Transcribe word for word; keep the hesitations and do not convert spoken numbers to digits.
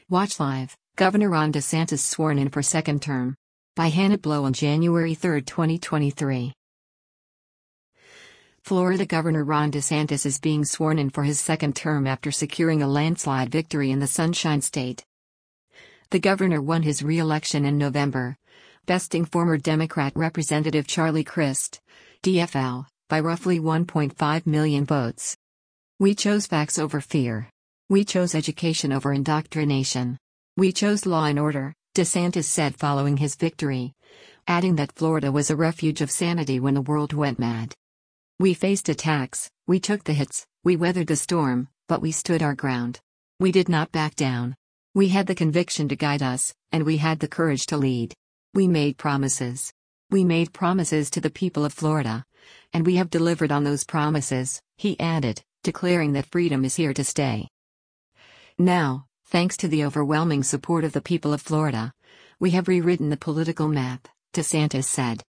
Watch live, Governor Ron DeSantis sworn in for second term. By Hannah Blow on January third, twenty twenty-three. Florida Governor Ron DeSantis is being sworn in for his second term after securing a landslide victory in the Sunshine State. The governor won his re-election in November, besting former Democrat Representative Charlie Crist, D F L, by roughly one point five million votes. "We chose facts over fear. We chose education over indoctrination. We chose law and order," DeSantis said following his victory, adding that Florida was a refuge of sanity when the world went mad. "We faced attacks, we took the hits, we weathered the storm, but we stood our ground. We did not back down. We had the conviction to guide us, and we had the courage to lead. We made promises. We made promises to the people of Florida, and we have delivered on those promises," he added, declaring that freedom is here to stay. "Now, thanks to the overwhelming support of the people of Florida, we have rewritten the political map," DeSantis said.